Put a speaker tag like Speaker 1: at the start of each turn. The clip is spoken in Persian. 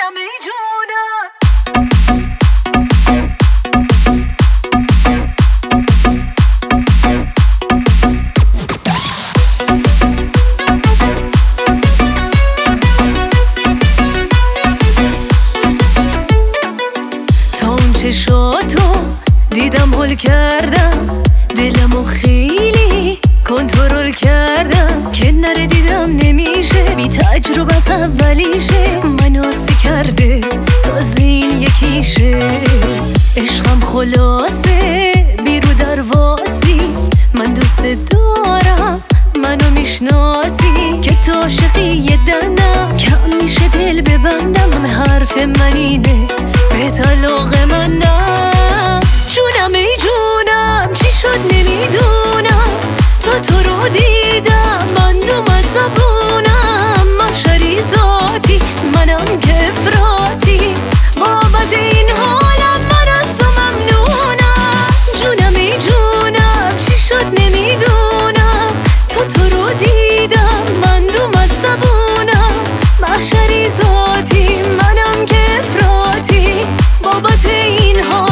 Speaker 1: جونم ای جونم.
Speaker 2: تا اون چشاتو دیدم حل کردم، دلمو خیلی کنترل کردم، که نره دیدم نمیشه، بی تجربه از اولیشه، منو آسی کرده تازه این یکیشه. عشقم خلاصه بیرو درواسی، من دوست دارم منو میشناسی، که تو عاشقی یه دنم کم میشه دل ببندم، همه حرف من اینه به طلاق من نه. جونم ای جونم چی شد نمیدونم، تو رو دیدم من اومد زبونم، محشری ذاتی منم که افراطی، بابت این حالم من از تو ممنونم. جونم ای جونم چی شد نمیدونم، تو رو دیدم من اومد زبونم، محشری ذاتی منم که افراطی، بابت این حالم